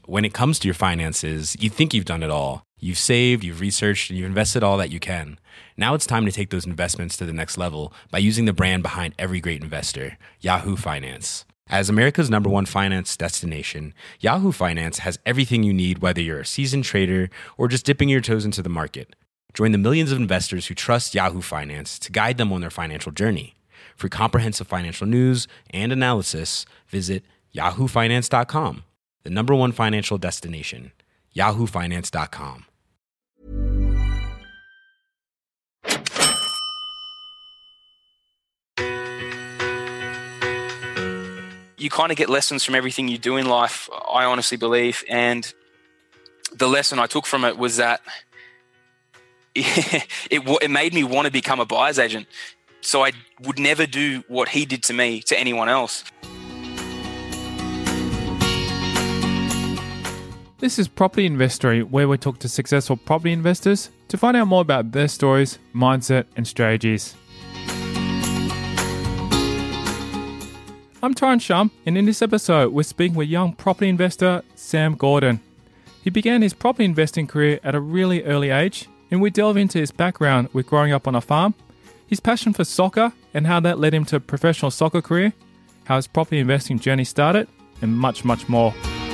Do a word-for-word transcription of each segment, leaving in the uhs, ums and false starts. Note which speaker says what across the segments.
Speaker 1: when it comes to your finances, you think you've done it all. You've saved, you've researched, and you've invested all that you can. Now it's time to take those investments to the next level by using the brand behind every great investor, Yahoo Finance. As America's number one finance destination, Yahoo Finance has everything you need, whether you're a seasoned trader or just dipping your toes into the market. Join the millions of investors who trust Yahoo Finance to guide them on their financial journey. For comprehensive financial news and analysis, visit yahoo finance dot com, the number one financial destination, yahoo finance dot com.
Speaker 2: You kind of get lessons from everything you do in life, I honestly believe. And the lesson I took from it was that it, it, it made me want to become a buyer's agent. So I would never do what he did to me to anyone else.
Speaker 3: This is Property Investory, where we talk to successful property investors to find out more about their stories, mindset, and strategies. I'm Tyron Shum, and in this episode, we're speaking with young property investor Sam Gordon. He began his property investing career at a really early age, and we delve into his background with growing up on a farm, his passion for soccer and how that led him to a professional soccer career, how his property investing journey started, and much, much more.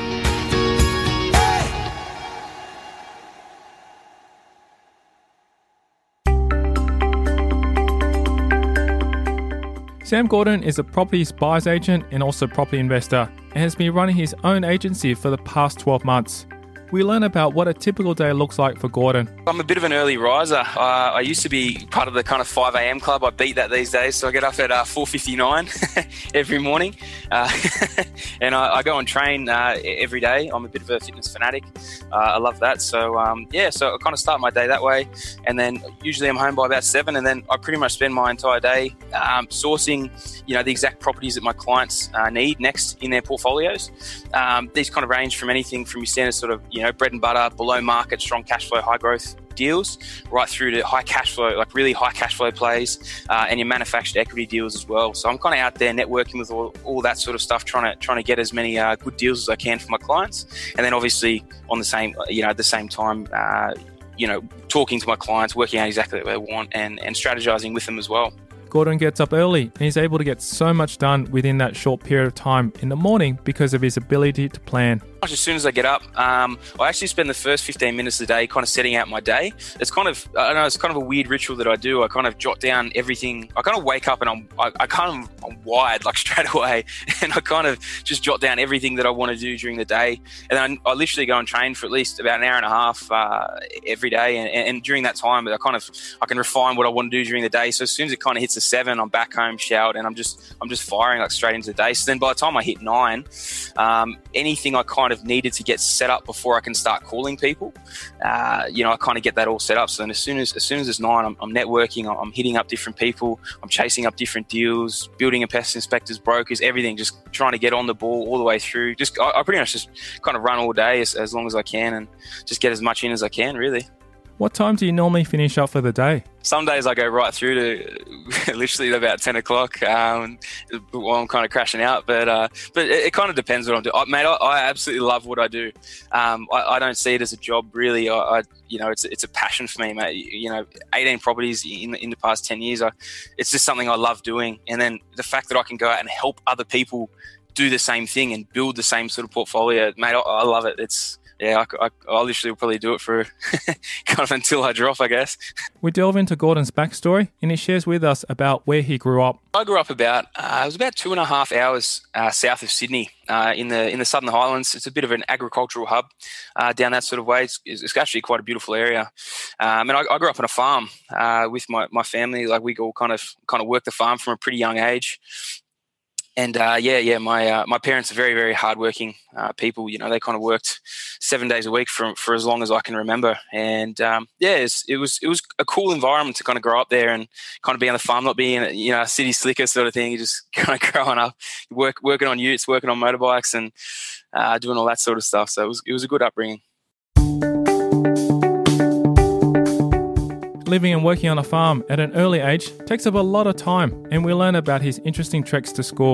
Speaker 3: Sam Gordon is a property buyer's agent and also property investor, and has been running his own agency for the past twelve months. We learn about what a typical day looks like for Gordon.
Speaker 2: I'm a bit of an early riser. Uh, I used to be part of the kind of five a.m. club. I beat that these days, so I get up at uh, four fifty-nine every morning. Uh, and I, I go and train uh, every day. I'm a bit of a fitness fanatic. Uh, I love that. So, um, yeah, so I kind of start my day that way. And then usually I'm home by about seven, and then I pretty much spend my entire day um, sourcing, you know, the exact properties that my clients uh, need next in their portfolios. Um, these kind of range from anything from your standard sort of, you know, bread and butter, below market, strong cash flow, high growth deals, right through to high cash flow, like really high cash flow plays, uh, and your manufactured equity deals as well. So I'm kind of out there networking with all, all that sort of stuff, trying to trying to get as many uh, good deals as I can for my clients, and then obviously on the same, you know, at the same time, uh, you know, talking to my clients, working out exactly what they want, and and strategizing with them as well.
Speaker 3: Gordon gets up early and he's able to get so much done within that short period of time in the morning because of his ability to plan.
Speaker 2: As soon as I get up, um, I actually spend the first fifteen minutes of the day kind of setting out my day. It's kind of, I don't know, it's kind of a weird ritual that I do. I kind of jot down everything. I kind of wake up and I'm, I, I kind of, I'm wired like straight away, and I kind of just jot down everything that I want to do during the day. And then I, I literally go and train for at least about an hour and a half uh, every day. And, and during that time, I kind of, I can refine what I want to do during the day. So as soon as it kind of hits a seven, I'm back home, showered, and I'm just, I'm just firing like straight into the day. So then by the time I hit nine, um, anything I kind of needed to get set up before I can start calling people, uh, you know, I kind of get that all set up. So then as soon as as soon as it's nine, I'm, I'm networking, I'm hitting up different people, I'm chasing up different deals, building a pest inspectors, brokers, everything, just trying to get on the ball all the way through. Just I, I pretty much just kind of run all day as, as long as I can, and just get as much in as I can, really.
Speaker 3: What time do you normally finish up for the day?
Speaker 2: Some days I go right through to literally about ten o'clock um, while I'm kind of crashing out. But uh, but it, it kind of depends what I'm doing. I, mate, I, I absolutely love what I do. Um, I, I don't see it as a job, really. I, I you know, it's it's a passion for me, mate. You know, eighteen properties in in the past ten years. I, it's just something I love doing. And then the fact that I can go out and help other people do the same thing and build the same sort of portfolio, mate, I, I love it. It's Yeah, I, I, I literally will probably do it for kind of until I drop, I guess.
Speaker 3: We delve into Gordon's backstory, and he shares with us about where he grew up.
Speaker 2: I grew up about, uh, it was about two and a half hours uh, south of Sydney, uh, in the in the Southern Highlands. It's a bit of an agricultural hub uh, down that sort of way. It's, it's actually quite a beautiful area. Um, and I, I grew up on a farm uh, with my, my family. Like we all kind of kind of worked the farm from a pretty young age. And uh, yeah, yeah, my uh, my parents are very, very hardworking uh, people. You know, they kind of worked seven days a week for for as long as I can remember. And um, yeah, it's, it was it was a cool environment to kind of grow up there and kind of be on the farm, not being you know a city slicker sort of thing. You just kind of growing up, work working on utes, working on motorbikes, and uh, doing all that sort of stuff. So it was it was a good upbringing.
Speaker 3: Living and working on a farm at an early age takes up a lot of time, and we learn about his interesting treks to school.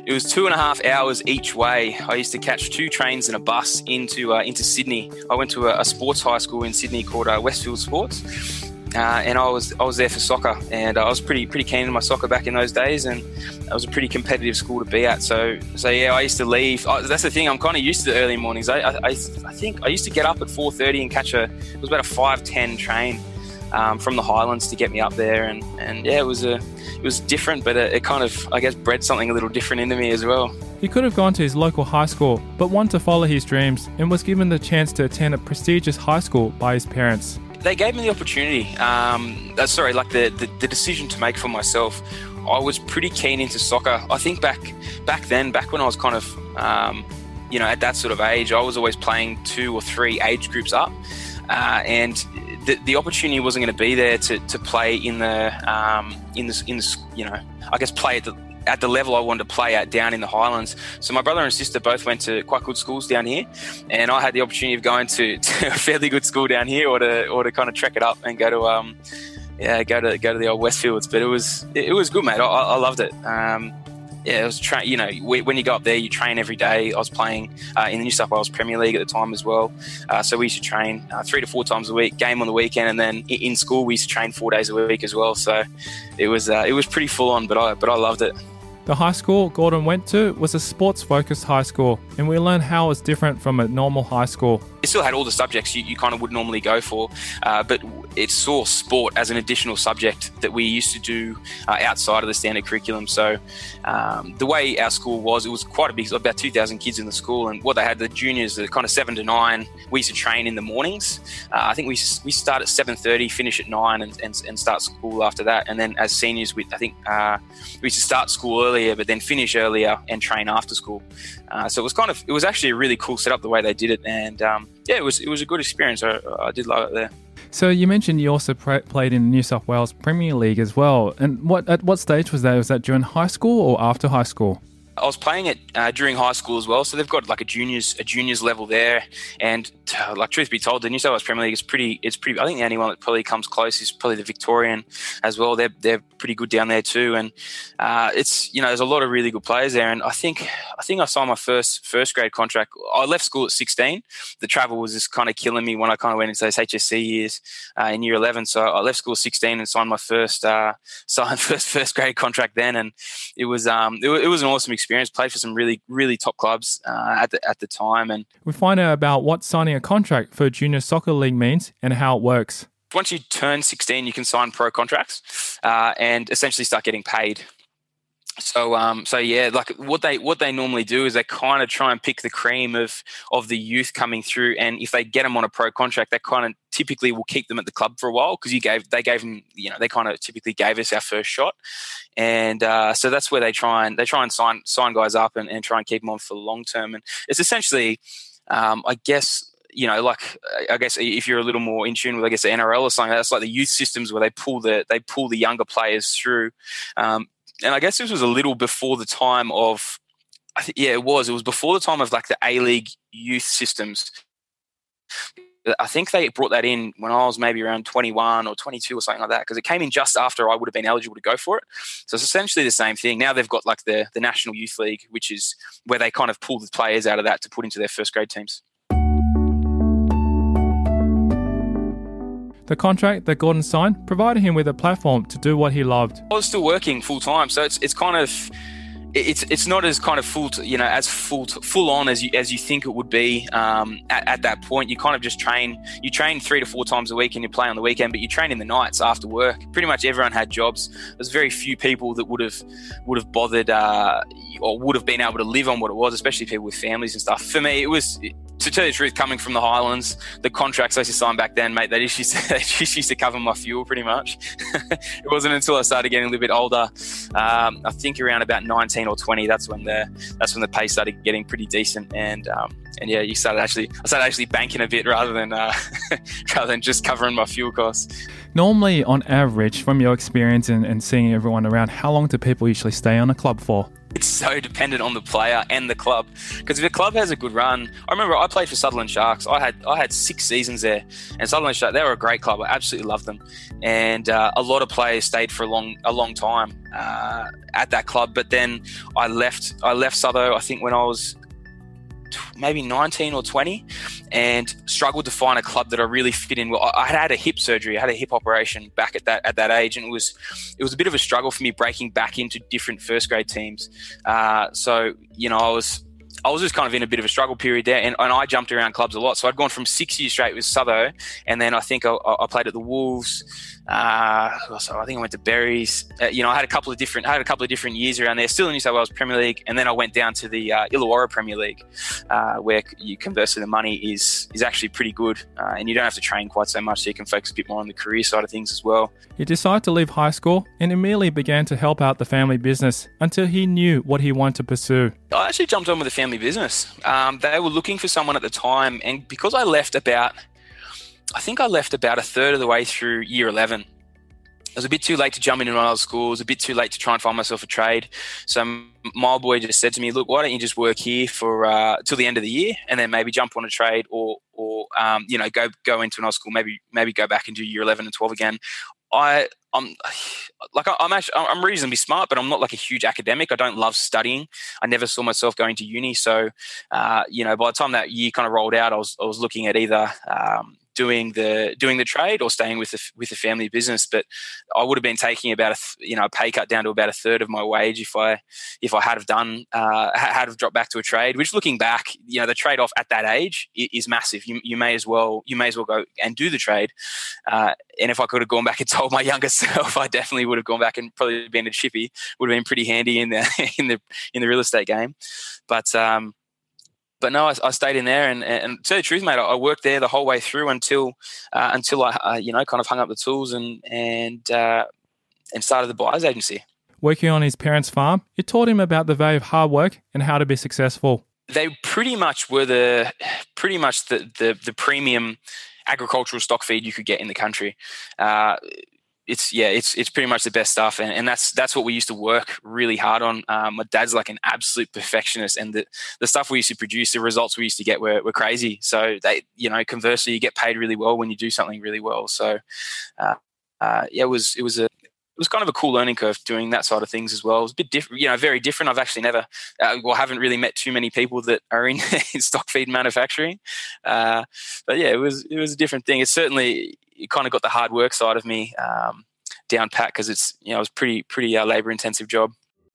Speaker 2: it was two and a half hours each way. I used to catch two trains and a bus into uh, into Sydney. I went to a, a sports high school in Sydney called uh, Westfield Sports, uh, and I was I was there for soccer, and I was pretty pretty keen on my soccer back in those days, and it was a pretty competitive school to be at. So so yeah, I used to leave. I, that's the thing. I'm kind of used to the early mornings. I, I I think I used to get up at four thirty and catch a it was about a five ten train um, from the Highlands to get me up there, and and yeah, it was a It was different, but it, it kind of, I guess, bred something a little different into me as well.
Speaker 3: He could have gone to his local high school, but wanted to follow his dreams and was given the chance to attend a prestigious high school by his parents.
Speaker 2: They gave me the opportunity. Um, uh, sorry, like the, the, the decision to make for myself. I was pretty keen into soccer. I think back back then, back when I was kind of, um, you know, at that sort of age, I was always playing two or three age groups up. Uh, and the, the opportunity wasn't going to be there to, to play in the um, in the in the you know I guess play at the at the level I wanted to play at down in the Highlands. So my brother and sister both went to quite good schools down here, and I had the opportunity of going to, to a fairly good school down here, or to or to kind of trek it up and go to um yeah go to go to the old Westfields. But it was it, it was good, mate. I, I loved it. Um, Yeah, it was tra- you know, when you go up there, you train every day. I was playing uh, in the New South Wales Premier League at the time as well. Uh, so we used to train uh, three to four times a week, game on the weekend, and then in school we used to train four days a week as well. So it was uh, it was pretty full on, but I but I loved it.
Speaker 3: The high school Gordon went to was a sports-focused high school, and we learned how it was different from a normal high school.
Speaker 2: It still had all the subjects you, you kind of would normally go for, uh, but it saw sport as an additional subject that we used to do uh, outside of the standard curriculum. So um, the way our school was, it was quite a big, about two thousand kids in the school, and what they had, the juniors, the kind of seven to nine, we used to train in the mornings. Uh, I think we we start at seven thirty, finish at nine, and, and, and start school after that. And then as seniors, we, I think uh, we used to start school earlier, but then finish earlier and train after school. Uh, so it was kind of, it was actually a really cool setup the way they did it, and um, yeah, it was it was a good experience. I, I did love it there.
Speaker 3: So you mentioned you also pra- played in the New South Wales Premier League as well, and what at what stage was that? Was that during high school or after high school?
Speaker 2: I was playing it uh, during high school as well, so they've got like a juniors a juniors level there, and uh, like truth be told, the New South Wales Premier League is pretty. It's pretty. I think the only one that probably comes close is probably the Victorian as well. They're they're pretty good down there too, and uh, it's you know there's a lot of really good players there. And I think I think I signed my first first grade contract. I left school at sixteen. The travel was just kind of killing me when I kind of went into those H S C years uh, in year eleven. So I left school at sixteen and signed my first uh, signed first first grade contract then, and it was um it, it was an awesome experience. Played for some really, really top clubs uh, at the at the time, and
Speaker 3: we find out about what signing a contract for a junior soccer league means and how it works.
Speaker 2: Once you turn sixteen, you can sign pro contracts uh, and essentially start getting paid. So, um, so yeah, like what they what they normally do is they kind of try and pick the cream of of the youth coming through, and if they get them on a pro contract, they kind of typically will keep them at the club for a while because you gave they gave them, you know, they kind of typically gave us our first shot, and uh, so that's where they try and they try and sign sign guys up and, and try and keep them on for the long term, and it's essentially, um, I guess. You know, like I guess if you're a little more in tune with, I guess the N R L or something, that's like the youth systems where they pull the they pull the younger players through. Um, and I guess this was a little before the time of, I think, yeah, it was. It was before the time of like the A-League youth systems. I think they brought that in when I was maybe around twenty-one or twenty-two or something like that, because it came in just after I would have been eligible to go for it. So it's essentially the same thing. Now they've got like the the National Youth League, which is where they kind of pull the players out of that to put into their first grade teams.
Speaker 3: The contract that Gordon signed provided him with a platform to do what he loved.
Speaker 2: I was still working full time, so it's it's kind of it's it's not as kind of full to, you know as full to, full on as you as you think it would be um, at, at that point. You kind of just train you train three to four times a week and you play on the weekend, but you train in the nights after work. Pretty much everyone had jobs. There's very few people that would have would have bothered uh, or would have been able to live on what it was, especially people with families and stuff. For me, it was. To tell you the truth, coming from the Highlands, the contracts I used to sign back then, mate, they just used to, they just used to cover my fuel pretty much. It wasn't until I started getting a little bit older, um, I think around about nineteen or twenty, that's when the that's when the pay started getting pretty decent, and um, and yeah, you started actually I started actually banking a bit rather than uh, rather than just covering my fuel costs.
Speaker 3: Normally, on average, from your experience and, and seeing everyone around, how long do people usually stay on a club for?
Speaker 2: It's so dependent on the player and the club, because if a club has a good run, I remember I played for Sutherland Sharks. I had I had six seasons there, and Sutherland Sharks, they were a great club. I absolutely loved them, and uh, a lot of players stayed for a long a long time uh, at that club. But then I left I left Southo, I think when I was maybe nineteen or twenty, and struggled to find a club that I really fit in. Well, I had had a hip surgery, I had a hip operation back at that at that age, and it was it was a bit of a struggle for me breaking back into different first grade teams. Uh, so you know, I was I was just kind of in a bit of a struggle period there, and, and I jumped around clubs a lot. So I'd gone from six years straight with Southo, and then I think I, I played at the Wolves. Uh, so I think I went to Berries. Uh, you know, I had a couple of different, I had a couple of different years around there. Still in New South Wales Premier League, and then I went down to the uh, Illawarra Premier League, uh, where you conversely the money is is actually pretty good, uh, and you don't have to train quite so much, so you can focus a bit more on the career side of things as well.
Speaker 3: He decided to leave high school and immediately began to help out the family business until he knew what he wanted to pursue.
Speaker 2: I actually jumped on with the family business. Um, they were looking for someone at the time, and because I left about. I think I left about a third of the way through year eleven. It was a bit too late to jump into another school. It was a bit too late to try and find myself a trade. So my boy just said to me, look, why don't you just work here for uh, till the end of the year, and then maybe jump on a trade, or or um, you know go go into another school, maybe maybe go back and do year eleven and twelve again. I I'm like I'm actually I'm reasonably smart, but I'm not like a huge academic. I don't love studying. I never saw myself going to uni. So uh, you know, by the time that year kind of rolled out, I was I was looking at either um, doing the doing the trade or staying with the with the family business. But I would have been taking about a you know a pay cut down to about a third of my wage if I if I had have done uh, had have dropped back to a trade. Which, looking back, you know, the trade off at that age is massive. You you may as well you may as well go and do the trade. Uh, and if I could have gone back and told my younger self, I definitely would have gone back and probably been a chippy. Would have been pretty handy in the in the in the real estate game. But um, But no, I, I stayed in there, and, and to tell you the truth, mate, I worked there the whole way through until uh, until I, uh, you know, kind of hung up the tools and and uh, and started the buyers agency.
Speaker 3: Working on his parents' farm, it taught him about the value of hard work and how to be successful.
Speaker 2: They pretty much were the pretty much the the, the premium agricultural stock feed you could get in the country. Uh, It's yeah, it's it's pretty much the best stuff, and, and that's that's what we used to work really hard on. Um, my dad's like an absolute perfectionist, and the, the stuff we used to produce, the results we used to get were, were crazy. So they, you know, conversely, you get paid really well when you do something really well. So uh, uh, yeah, it was it was a it was kind of a cool learning curve doing that side of things as well. It was a bit different, you know, very different. I've actually never, uh, well, haven't really met too many people that are in, in stock feed manufacturing. Uh, but yeah, it was it was a different thing. It's certainly. It kind of got the hard work side of me um, down pat, because it's, you know, it was pretty, pretty uh, labor intensive job.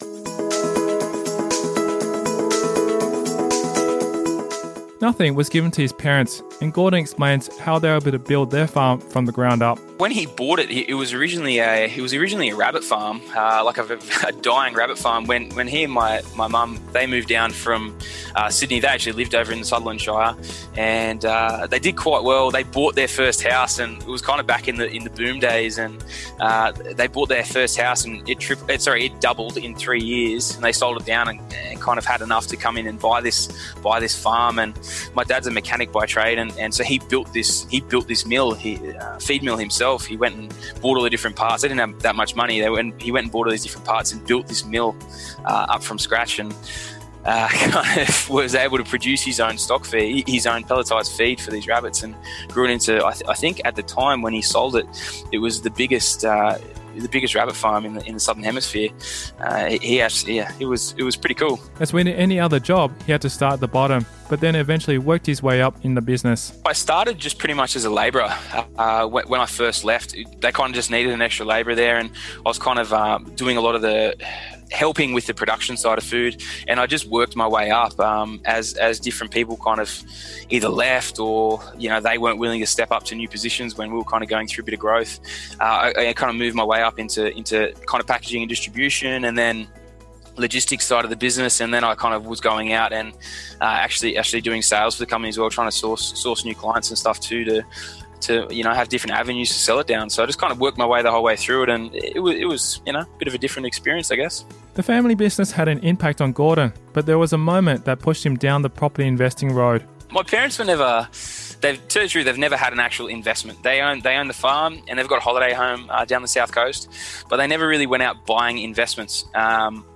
Speaker 3: Nothing was given to his parents, and Gordon explains how they were able to build their farm from the ground up.
Speaker 2: When he bought it, it was originally a it was originally a rabbit farm, uh, like a, a dying rabbit farm. When when he and my my mum, they moved down from uh, Sydney, they actually lived over in the Sutherland Shire, and uh, they did quite well. They bought their first house, and it was kind of back in the in the boom days, and uh, they bought their first house, and it tri- it, sorry it doubled in three years, and they sold it down and, and kind of had enough to come in and buy this buy this farm. And my dad's a mechanic by trade, and, and so he built this he built this mill, he uh, feed mill himself. He went and bought all the different parts. They didn't have that much money. They went, he went and bought all these different parts and built this mill uh, up from scratch, and uh, kind of was able to produce his own stock feed, his own pelletized feed for these rabbits, and grew it into, I, th- I think at the time when he sold it, it was the biggest uh, the biggest rabbit farm in the in the southern hemisphere. Uh, he, he actually, yeah, it was it was pretty cool.
Speaker 3: As with any other job, he had to start at the bottom, but then eventually worked his way up in the business.
Speaker 2: I started just pretty much as a labourer. Uh, when I first left, they kind of just needed an extra labourer there, and I was kind of um, doing a lot of the helping with the production side of food, and I just worked my way up um, as as different people kind of either left, or you know they weren't willing to step up to new positions when we were kind of going through a bit of growth. Uh, I, I kind of moved my way up into into kind of packaging and distribution, and then logistics side of the business, and then I kind of was going out and uh, actually actually doing sales for the company as well, trying to source source new clients and stuff too, to to you know have different avenues to sell it down. So I just kind of worked my way the whole way through it, and it was it was you know a bit of a different experience, I guess.
Speaker 3: The family business had an impact on Gordon, but there was a moment that pushed him down the property investing road.
Speaker 2: My parents were never. They've, to tell you the truth, they've never had an actual investment. They own they own the farm, and they've got a holiday home uh, down the south coast, but they never really went out buying investments. Um,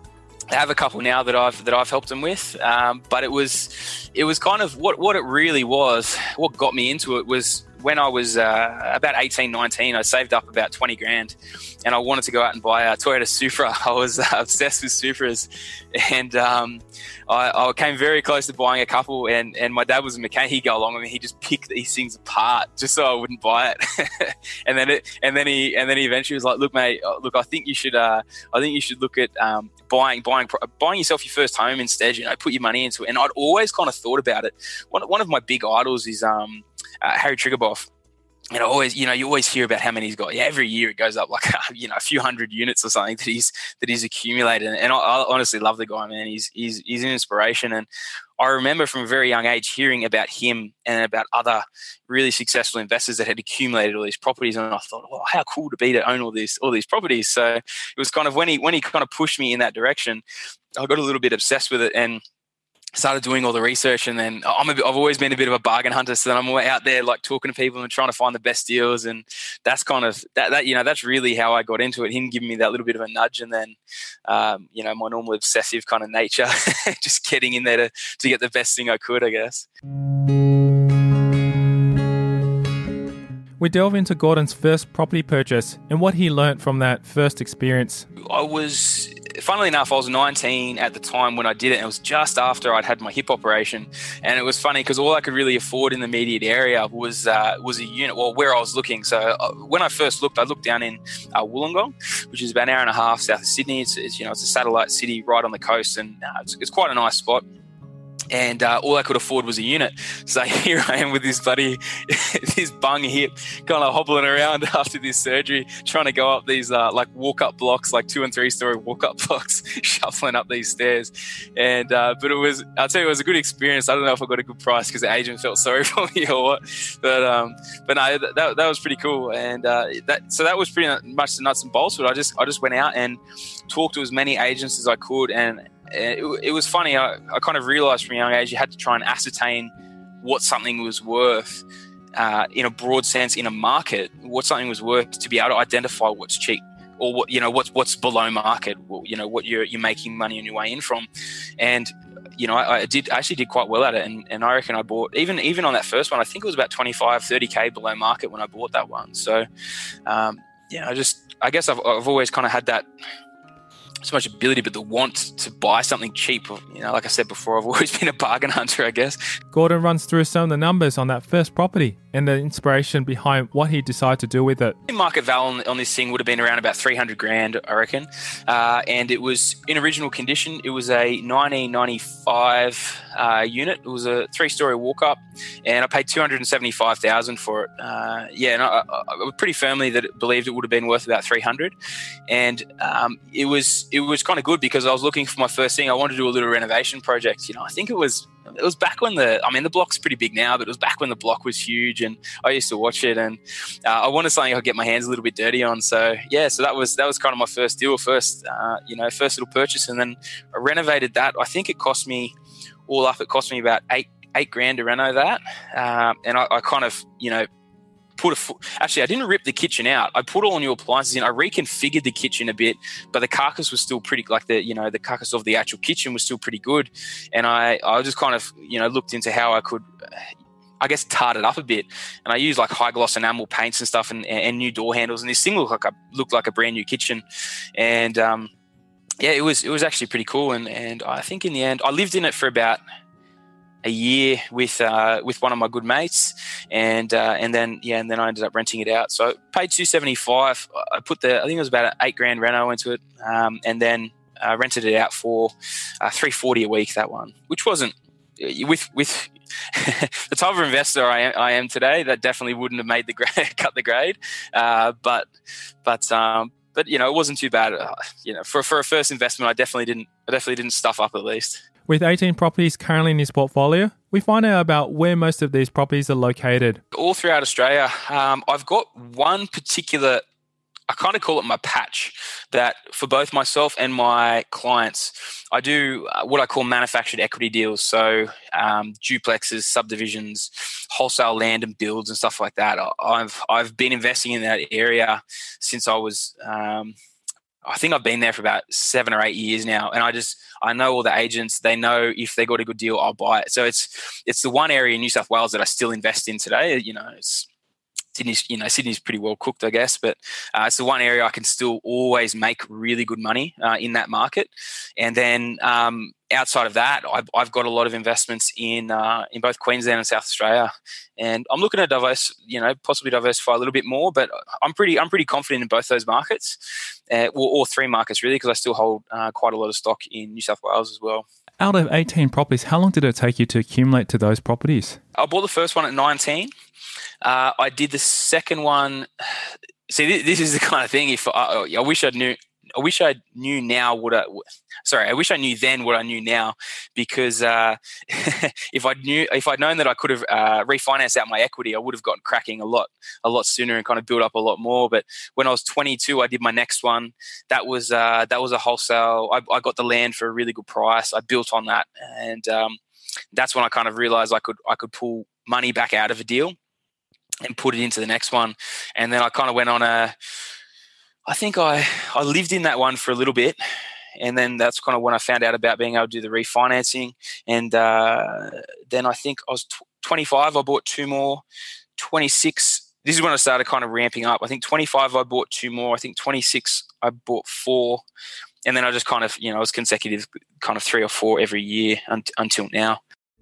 Speaker 2: I have a couple now that I've that I've helped them with, um, but it was it was kind of what what it really was. What got me into it was when I was uh, about eighteen, nineteen. I saved up about twenty grand, and I wanted to go out and buy a Toyota Supra. I was uh, obsessed with Supras, and um, I, I came very close to buying a couple. And, and my dad was a mechanic. He'd go along with me. He just picked these things apart just so I wouldn't buy it. and then it, and then he and then he eventually was like, "Look, mate, look, I think you should. Uh, I think you should look at um, buying buying buying yourself your first home instead. You know, put your money into it." And I'd always kind of thought about it. One one of my big idols is um. Uh, Harry Triguboff. And I always, you know, you always hear about how many he's got. Yeah, every year it goes up like, you know, a few hundred units or something that he's that he's accumulated. And I, I honestly love the guy, man. He's he's he's an inspiration. And I remember from a very young age hearing about him and about other really successful investors that had accumulated all these properties. And I thought, oh, how cool to be to own all these all these properties. So it was kind of when he when he kind of pushed me in that direction, I got a little bit obsessed with it and started doing all the research. And then I'm a bit, I've always been a bit of a bargain hunter. So then I'm out there like talking to people and trying to find the best deals. And that's kind of that, that, you know, that's really how I got into it. Him giving me that little bit of a nudge. And then, um, you know, my normal obsessive kind of nature, just getting in there to, to get the best thing I could, I guess.
Speaker 3: We delve into Gordon's first property purchase and what he learnt from that first experience.
Speaker 2: I was, funnily enough, I was nineteen at the time when I did it. And it was just after I'd had my hip operation. And it was funny because all I could really afford in the immediate area was uh, was a unit, well, where I was looking. So uh, when I first looked, I looked down in uh, Wollongong, which is about an hour and a half south of Sydney. It's, it's you know, it's a satellite city right on the coast, and uh, it's, it's quite a nice spot. And uh, all I could afford was a unit. So here I am with this bloody, this bung hip, kind of hobbling around after this surgery, trying to go up these uh, like walk-up blocks, like two and three-story walk-up blocks, shuffling up these stairs. And uh, but it was, I'll tell you, it was a good experience. I don't know if I got a good price because the agent felt sorry for me or what. But um, but no, that that was pretty cool. And uh, that so that was pretty much the nuts and bolts. But I just I just went out and talked to as many agents as I could. And It, it was funny. I, I kind of realised from a young age you had to try and ascertain what something was worth uh, in a broad sense in a market. What something was worth to be able to identify what's cheap or what you know what's what's below market. Or, you know what you're you're making money on your way in from, and you know I, I did I actually did quite well at it. And, and I reckon I bought even even on that first one. I think it was about twenty-five, thirty K below market when I bought that one. So um, yeah, I just I guess I've I've always kind of had that. So much ability, but the want to buy something cheap. You know, like I said before, I've always been a bargain hunter, I guess.
Speaker 3: Gordon runs through some of the numbers on that first property and the inspiration behind what he decided to do with it.
Speaker 2: The market value on, on this thing would have been around about three hundred grand, I reckon. Uh, and it was in original condition. It was a nineteen ninety-five uh, unit. It was a three-story walk-up, and I paid two hundred seventy-five thousand dollars for it. Uh, yeah, and I, I, I pretty firmly that it believed it would have been worth about three hundred. And um, it was it was kind of good because I was looking for my first thing. I wanted to do a little renovation project. You know, I think it was it was back when the I mean the block's pretty big now, but it was back when the block was huge, and I used to watch it, and uh, I wanted something I could get my hands a little bit dirty on. So yeah, so that was that was kind of my first deal, first uh, you know first little purchase, and then I renovated that. I think it cost me all up. It cost me about eight eight grand to reno that, um, and I, I kind of you know. Put a fo- actually, I didn't rip the kitchen out. I put all new appliances in. I reconfigured the kitchen a bit, but the carcass was still pretty, like the you know the carcass of the actual kitchen was still pretty good. And I I just kind of you know looked into how I could, I guess, tart it up a bit. And I used like high gloss enamel paints and stuff, and, and new door handles. And this thing looked like a looked like a brand new kitchen. And um, yeah, it was it was actually pretty cool. And and I think in the end, I lived in it for about a year with uh, with one of my good mates, and uh, and then yeah, and then I ended up renting it out. So I paid two seventy five. I put the I think it was about an eight grand reno into it, um, and then uh, rented it out for uh, three forty a week. That one, which wasn't with with the type of investor I am, I am today, that definitely wouldn't have made the grade, cut the grade, uh, but but. Um, But you know, it wasn't too bad. Uh, you know, for for a first investment, I definitely didn't. I definitely didn't stuff up at least.
Speaker 3: With eighteen properties currently in his portfolio, we find out about where most of these properties are located.
Speaker 2: All throughout Australia. Um, I've got one particular, I kind of call it my patch, that for both myself and my clients, I do what I call manufactured equity deals. So um, duplexes, subdivisions, wholesale land and builds and stuff like that. I've I've been investing in that area since I was... Um, I think I've been there for about seven or eight years now, and I just I know all the agents. They know if they got a good deal, I'll buy it. So it's it's the one area in New South Wales that I still invest in today. You know, it's Sydney's, you know, Sydney's pretty well cooked, I guess, but uh, it's the one area I can still always make really good money uh, in that market. And then um, outside of that, I've, I've got a lot of investments in uh, in both Queensland and South Australia, and I'm looking to diverse, you know, possibly diversify a little bit more. But I'm pretty I'm pretty confident in both those markets, uh, well, all three markets really, because I still hold uh, quite a lot of stock in New South Wales as well.
Speaker 3: Out of eighteen properties, how long did it take you to accumulate to those properties?
Speaker 2: I bought the first one at nineteen. Uh, I did the second one. See, this is the kind of thing. If I, I wish I knew, I wish I knew now what I. Sorry, I wish I knew then what I knew now, because uh, if I knew, if I'd known that I could have uh, refinanced out my equity, I would have gotten cracking a lot, a lot sooner and kind of built up a lot more. But when I was twenty-two, I did my next one. That was uh, that was a wholesale. I, I got the land for a really good price. I built on that, and um, that's when I kind of realized I could I could pull money back out of a deal and put it into the next one. And then I kind of went on a, I think I, I lived in that one for a little bit. And then that's kind of when I found out about being able to do the refinancing. And uh, then I think I was tw- twenty-five, I bought two more. twenty-six, this is when I started kind of ramping up. I think twenty-five, I bought two more. I think twenty-six, I bought four. And then I just kind of, you know, it was consecutive kind of three or four every year un- until now.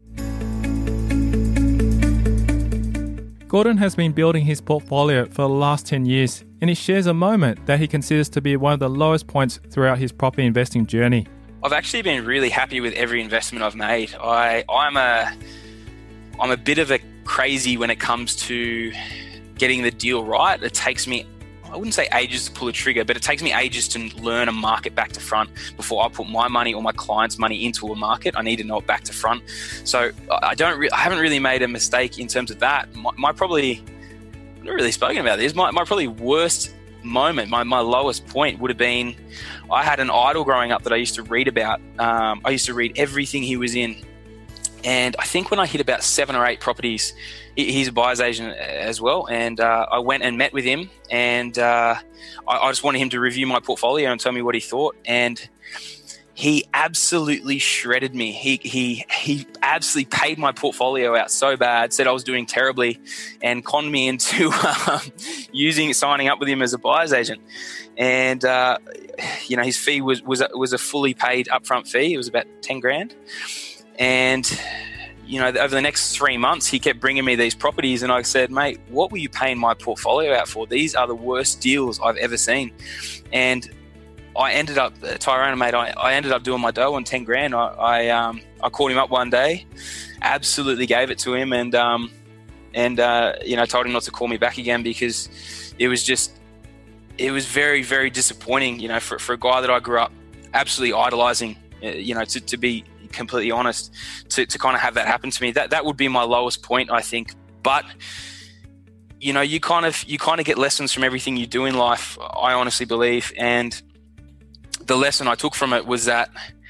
Speaker 3: Gordon has been building his portfolio for the last ten years, and he shares a moment that he considers to be one of the lowest points throughout his property investing journey.
Speaker 2: I've actually been really happy with every investment I've made. I, I'm a I'm a bit of a crazy when it comes to getting the deal right. It takes me, I wouldn't say ages to pull a trigger, but it takes me ages to learn a market back to front before I put my money or my client's money into a market. I need to know it back to front. So I don't, re- I haven't really made a mistake in terms of that. My, my probably, I've not really spoken about this. My, my probably worst moment, my, my lowest point would have been, I had an idol growing up that I used to read about. Um, I used to read everything he was in. And I think when I hit about seven or eight properties, he's a buyer's agent as well. And uh, I went and met with him, and uh, I, I just wanted him to review my portfolio and tell me what he thought. And he absolutely shredded me. He he he absolutely paid my portfolio out so bad, said I was doing terribly, and conned me into um, using signing up with him as a buyer's agent. And uh, you know, his fee was was a, was a fully paid upfront fee. It was about ten grand. And, you know, over the next three months, he kept bringing me these properties, and I said, mate, what were you paying my portfolio out for? These are the worst deals I've ever seen. And I ended up, Tyrone, mate, I, I ended up doing my dough on ten grand. I I, um, I called him up one day, absolutely gave it to him, and, um, and uh, you know, told him not to call me back again, because it was just, it was very, very disappointing, you know, for, for a guy that I grew up absolutely idolizing, you know, to, to be completely honest, to, to kind of have that happen to me. That that would be my lowest point, I think. But you know, you kind of you kind of get lessons from everything you do in life, I honestly believe. And the lesson I took from it was that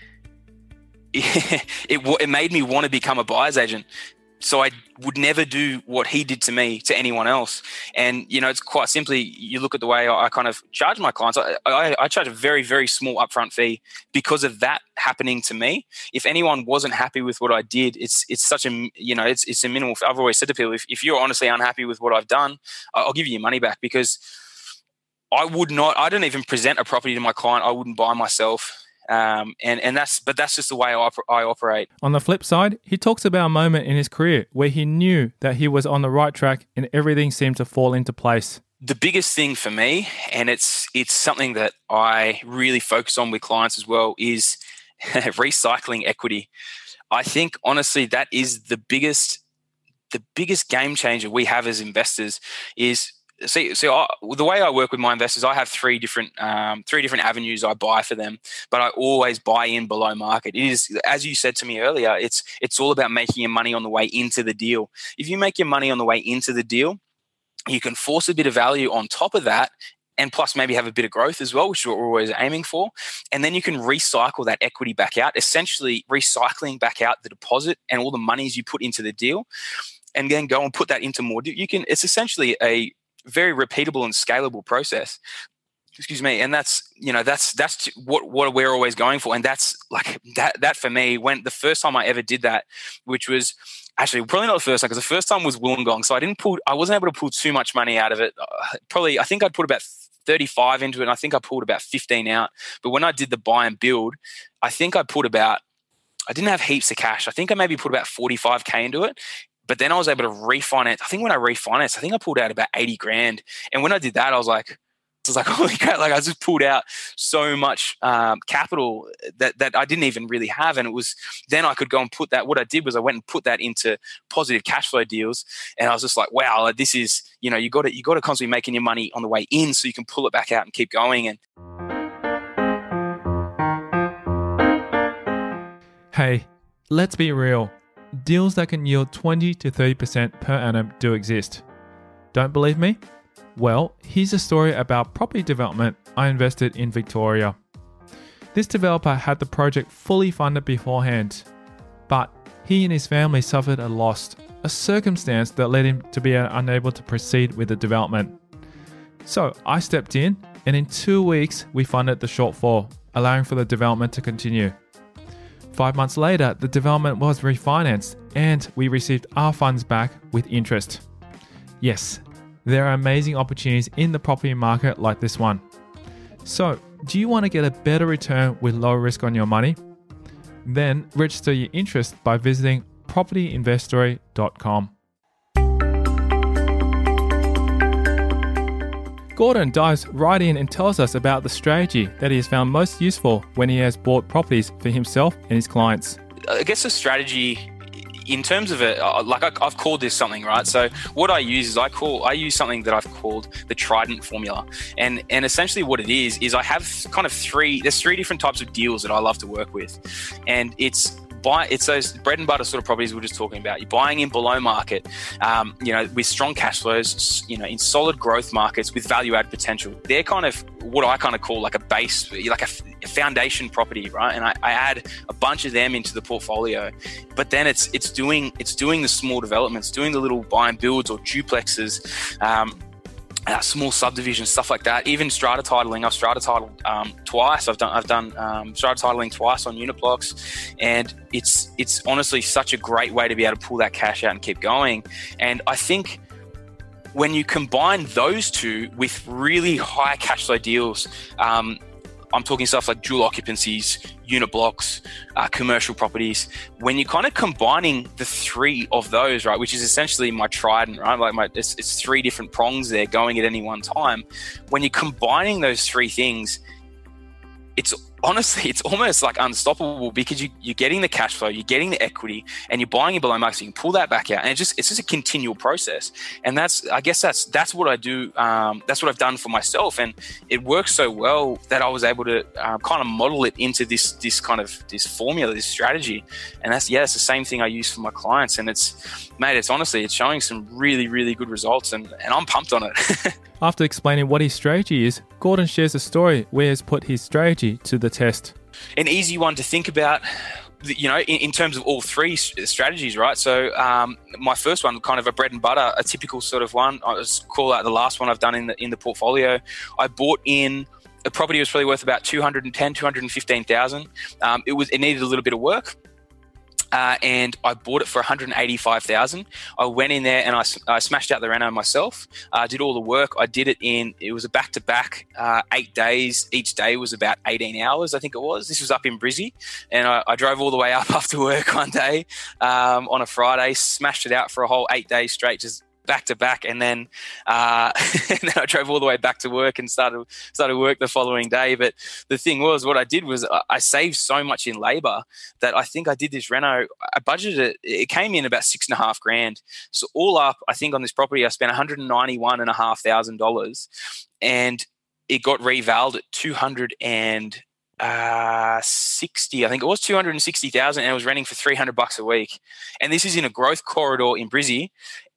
Speaker 2: it, it, it made me want to become a buyer's agent. So I would never do what he did to me to anyone else. And, you know, it's quite simply, you look at the way I, I kind of charge my clients. I, I, I charge a very, very small upfront fee because of that happening to me. If anyone wasn't happy with what I did, it's it's such a, you know, it's it's a minimal. I've always said to people, if, if you're honestly unhappy with what I've done, I'll give you your money back, because I would not, I don't even present a property to my client I wouldn't buy myself. Um, and, and that's, but that's just the way I, op- I operate.
Speaker 3: On the flip side, he talks about a moment in his career where he knew that he was on the right track and everything seemed to fall into place.
Speaker 2: The biggest thing for me, and it's, it's something that I really focus on with clients as well, is recycling equity. I think honestly, that is the biggest, the biggest game changer we have as investors is, See, see, I, the way I work with my investors, I have three different, um, three different avenues I buy for them, but I always buy in below market. It is, as you said to me earlier, it's it's all about making your money on the way into the deal. If you make your money on the way into the deal, you can force a bit of value on top of that, and plus maybe have a bit of growth as well, which is what we're always aiming for. And then you can recycle that equity back out, essentially recycling back out the deposit and all the monies you put into the deal, and then go and put that into more. You can. It's essentially a very repeatable and scalable process. excuse me, and that's, you know, that's that's what what we're always going for. And that's like that that for me, when the first time I ever did that, which was actually probably not the first time, because the first time was Wollongong, so I didn't pull I wasn't able to pull too much money out of it. Uh, probably I think I'd put about thirty-five into it, and I think I pulled about fifteen out. But when I did the buy and build, I think I put about I didn't have heaps of cash. I think I maybe put about forty-five K into it. But then I was able to refinance. I think when I refinanced, I think I pulled out about eighty grand. And when I did that, I was like, I was like, holy crap, like I just pulled out so much um, capital that, that I didn't even really have. And it was, then I could go and put that, what I did was I went and put that into positive cash flow deals. And I was just like, wow, like this is, you know, you got to, you got to constantly making your money on the way in so you can pull it back out and keep going. And
Speaker 3: Hey, let's be real. Deals that can yield twenty to thirty percent per annum do exist. Don't believe me? Well, here's a story about property development I invested in Victoria. This developer had the project fully funded beforehand, but he and his family suffered a loss, a circumstance that led him to be unable to proceed with the development. So I stepped in, and in two weeks we funded the shortfall, allowing for the development to continue. Five months later, the development was refinanced and we received our funds back with interest. Yes, there are amazing opportunities in the property market like this one. So, do you want to get a better return with low risk on your money? Then register your interest by visiting property investory dot com. Gordon dives right in and tells us about the strategy that he has found most useful when he has bought properties for himself and his clients.
Speaker 2: I guess the strategy in terms of it, like I've called this something, right? So what I use is I call, I use something that I've called the Trident formula. And, and essentially what it is, is I have kind of three, there's three different types of deals that I love to work with. And it's, Buy, it's those bread and butter sort of properties we we're just talking about. You're buying in below market, um, you know, with strong cash flows, you know, in solid growth markets with value add potential. They're kind of what I kind of call like a base, like a, a foundation property, right? And I, I add a bunch of them into the portfolio, but then it's it's doing it's doing the small developments, doing the little buy and builds or duplexes. Um, Uh, small subdivisions, stuff like that. Even strata titling. I've strata titled um, twice. I've done I've done um, strata titling twice on unit blocks, and it's it's honestly such a great way to be able to pull that cash out and keep going. And I think when you combine those two with really high cash flow deals, um, I'm talking stuff like dual occupancies, unit blocks, uh, commercial properties. When you're kind of combining the three of those, right, which is essentially my trident, right? Like my, it's, it's three different prongs there going at any one time. When you're combining those three things, it's honestly, it's almost like unstoppable because you, you're getting the cash flow, you're getting the equity, and you're buying it below market, so you can pull that back out. And it just it's just a continual process. And that's, I guess that's that's what I do. Um, that's what I've done for myself, and it works so well that I was able to uh, kind of model it into this this kind of this formula, this strategy. And that's yeah, it's the same thing I use for my clients. And it's, mate, it's honestly, it's showing some really really good results, and and I'm pumped on it.
Speaker 3: After explaining what his strategy is, Gordon shares a story where he's put his strategy to the test.
Speaker 2: An easy one to think about, you know, in, in terms of all three strategies, right? So um, my first one, kind of a bread and butter, a typical sort of one. I just call out the last one I've done in the in the portfolio. I bought in a property that was probably worth about two hundred ten, two hundred fifteen thousand. Um, it was it needed a little bit of work. Uh, and I bought it for one hundred eighty-five thousand. I went in there and I, I smashed out the reno myself. I uh, did all the work. I did it in, it was a back-to-back uh, eight days. Each day was about eighteen hours, I think it was. This was up in Brizzy. And I, I drove all the way up after work one day um, on a Friday, smashed it out for a whole eight days straight, just back to back, and then uh, and then I drove all the way back to work and started started work the following day. But the thing was, what I did was I saved so much in labour that I think I did this reno. I budgeted it; it came in about six and a half grand. So all up, I think on this property I spent one hundred ninety one and a half thousand dollars, and it got revalued at two hundred and. Uh, sixty, I think it was two hundred sixty thousand, and it was renting for three hundred bucks a week. And this is in a growth corridor in Brizzy.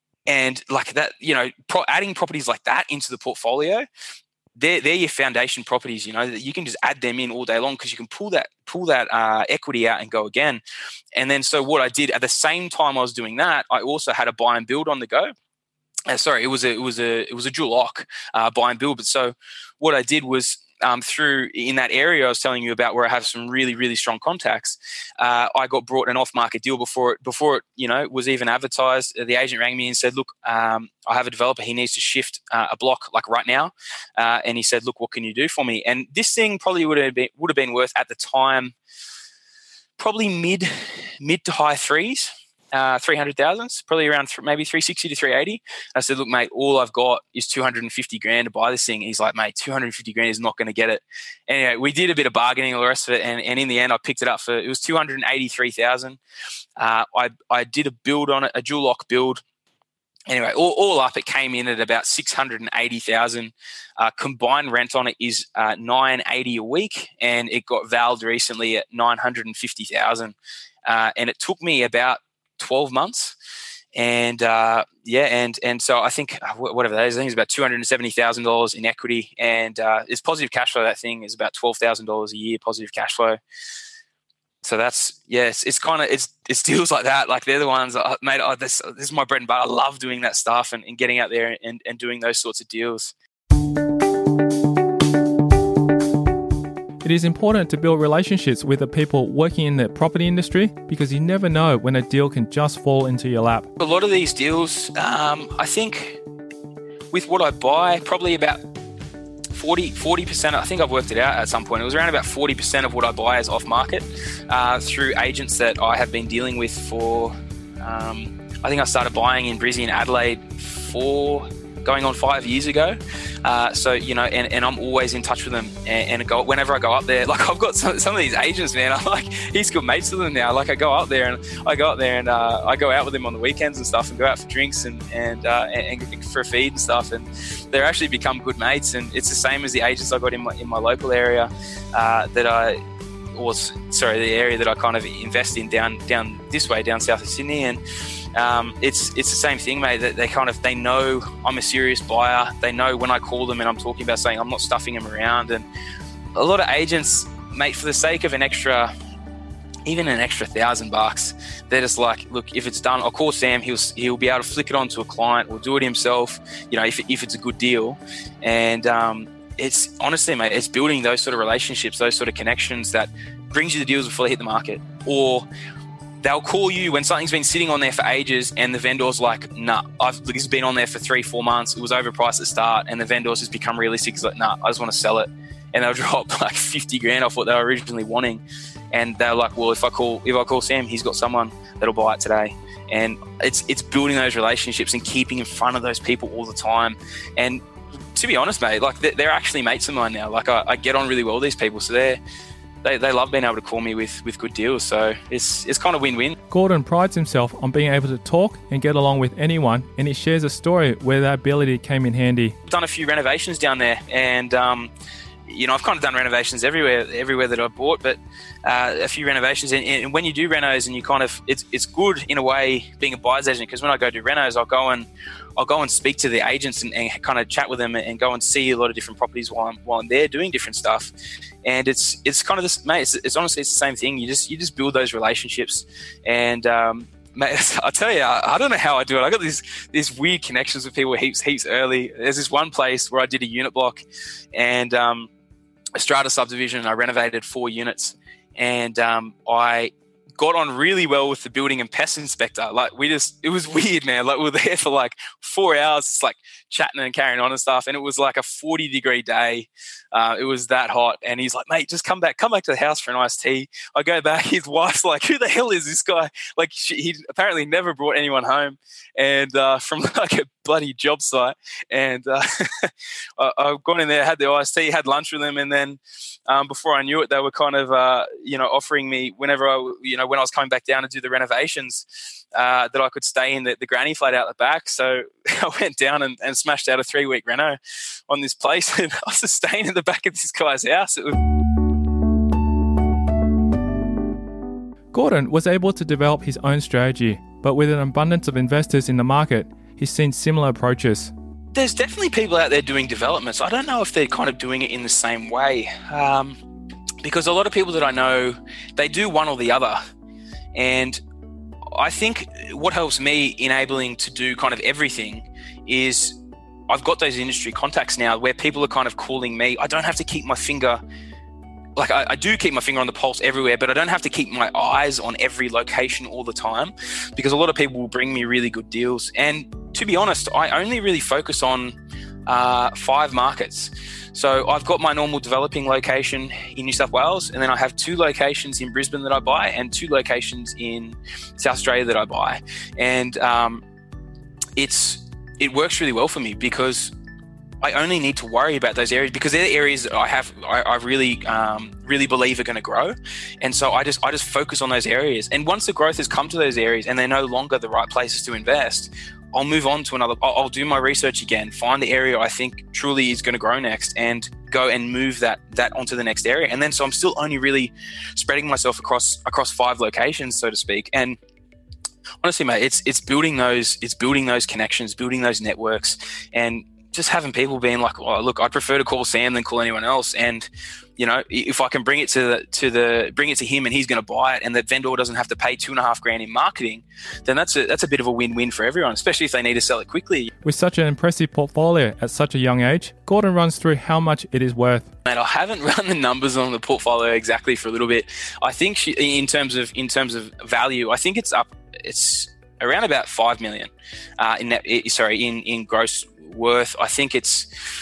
Speaker 2: And like that, you know, pro- adding properties like that into the portfolio, they're, they're your foundation properties, you know, that you can just add them in all day long because you can pull that pull that uh, equity out and go again. And then so what I did at the same time I was doing that, I also had a buy and build on the go. Uh, sorry, it was a it was a it was a dual lock uh, buy and build. But so what I did was um, through in that area I was telling you about, where I have some really really strong contacts. Uh, I got brought an off market deal before it before it you know was even advertised. The agent rang me and said, "Look, um, I have a developer. He needs to shift uh, a block like right now." Uh, and he said, "Look, what can you do for me?" And this thing probably would have been would have been worth at the time probably mid mid to high threes. Uh, three hundred thousand, probably around th- maybe three sixty to three eighty. I said, "Look, mate, all I've got is two hundred fifty grand to buy this thing." He's like, "Mate, two hundred fifty grand is not going to get it." Anyway, we did a bit of bargaining, all the rest of it, and, and in the end, I picked it up for it was two hundred eighty-three thousand. Uh, I I did a build on it, a dual lock build. Anyway, all, all up, it came in at about six hundred eighty thousand. Uh, combined rent on it is uh, nine eighty a week, and it got valued recently at nine hundred fifty thousand. Uh, and it took me about twelve months, and uh, yeah, and and so I think whatever that is, I think it's about two hundred seventy thousand dollars in equity, and uh, it's positive cash flow. That thing is about twelve thousand dollars a year positive cash flow. So that's yes, it's, it's kind of it's it's deals like that. Like they're the ones, uh, mate. Oh, this this is my bread and butter. I love doing that stuff and, and getting out there and, and doing those sorts of deals.
Speaker 3: It is important to build relationships with the people working in the property industry, because you never know when a deal can just fall into your lap.
Speaker 2: A lot of these deals, um, I think with what I buy, probably about forty percent, I think I've worked it out at some point, it was around about forty percent of what I buy is off market uh, through agents that I have been dealing with for, um, I think I started buying in Brizzy and Adelaide for going on five years ago. Uh, so, you know, and, and I'm always in touch with them, and, and go, whenever I go up there, like I've got some, some of these agents, man, I'm like, he's good mates with them now. Like I go up there and I go up there and uh, I go out with them on the weekends and stuff, and go out for drinks and, and, uh, and, and for a feed and stuff. And they're actually become good mates. And it's the same as the agents I got in my, in my local area uh, that I, or sorry, the area that I kind of invest in down, down this way, down south of Sydney. And, Um, it's it's the same thing, mate. That they kind of they know I'm a serious buyer. They know when I call them and I'm talking about saying I'm not stuffing them around. And a lot of agents, mate, for the sake of an extra, even an extra thousand bucks, they're just like, look, if it's done, I'll call Sam. He'll he'll be able to flick it on to a client or do it himself. You know, if if it's a good deal. And um, it's honestly, mate, it's building those sort of relationships, those sort of connections that brings you the deals before they hit the market. Or they'll call you when something's been sitting on there for ages and the vendor's like, nah, I've, this has been on there for three, four months. It was overpriced at the start, and the vendor's just become realistic. It's like, nah, I just want to sell it. And they'll drop like fifty grand off what they were originally wanting. And they're like, well, if I call if I call Sam, he's got someone that'll buy it today. And it's it's building those relationships and keeping in front of those people all the time. And to be honest, mate, like they're actually mates of mine now. Like I, I get on really well with these people. So they're They, they love being able to call me with, with good deals. So it's it's kind of win-win.
Speaker 3: Gordon prides himself on being able to talk and get along with anyone, and he shares a story where that ability came in handy.
Speaker 2: I've done a few renovations down there, and um, you know, I've kind of done renovations everywhere everywhere that I've bought, but uh, a few renovations. And, and when you do renos, and you kind of, it's it's good in a way being a buyer's agent, because when I go do renos, I'll go and I'll go and speak to the agents and, and kind of chat with them and go and see a lot of different properties while I'm while I'm there doing different stuff. And it's it's kind of this, mate. It's, it's honestly it's the same thing. You just you just build those relationships, and um, mate, I tell you, I, I don't know how I do it. I got these these weird connections with people heaps heaps early. There's this one place where I did a unit block, and um, a strata subdivision. I renovated four units, and um, I got on really well with the building and pest inspector. Like we just, it was weird, man. Like we were there for like four hours, just like chatting and carrying on and stuff. And it was like a forty degree day. Uh, it was that hot. And he's like, mate, just come back, come back to the house for an iced tea. I go back. His wife's like, who the hell is this guy? Like she, he apparently never brought anyone home, and uh, from like a bloody job site. And uh, I, I've gone in there, had the iced tea, had lunch with them. And then um, before I knew it, they were kind of, uh, you know, offering me whenever I, you know, when I was coming back down to do the renovations, uh, that I could stay in the, the granny flat out the back. So I went down and, and smashed out a three week reno on this place, and I was just staying in the back of this guy's house. It was...
Speaker 3: Gordon was able to develop his own strategy, but with an abundance of investors in the market, he's seen similar approaches.
Speaker 2: There's definitely people out there doing developments. I don't know if they're kind of doing it in the same way, um, because a lot of people that I know, they do one or the other. And I think what helps me enabling to do kind of everything is I've got those industry contacts now where people are kind of calling me. I don't have to keep my finger, like I, I do keep my finger on the pulse everywhere, but I don't have to keep my eyes on every location all the time, because a lot of people will bring me really good deals. And to be honest, I only really focus on uh, five markets. So I've got my normal developing location in New South Wales, and then I have two locations in Brisbane that I buy and two locations in South Australia that I buy. And um, it's it works really well for me because I only need to worry about those areas, because they're the areas that I have, I, I really, um, really believe are going to grow. And so I just, I just focus on those areas. And once the growth has come to those areas and they're no longer the right places to invest, I'll move on to another. I'll, I'll do my research again, find the area I think truly is going to grow next, and go and move that that onto the next area. And then so I'm still only really spreading myself across across five locations, so to speak. And honestly, mate, it's it's building those it's building those connections, building those networks, and just having people being like, oh, look, I'd prefer to call Sam than call anyone else. And, you know, if I can bring it to the, to the, bring it to him and he's going to buy it, and the vendor doesn't have to pay two and a half grand in marketing, then that's a, that's a bit of a win-win for everyone, especially if they need to sell it quickly.
Speaker 3: With such an impressive portfolio at such a young age, Gordon runs through how much it is worth.
Speaker 2: Mate, I haven't run the numbers on the portfolio exactly for a little bit. I think she, in terms of, in terms of value, I think it's up, it's around about five million, uh, in that, sorry, in, in gross worth. I think it's,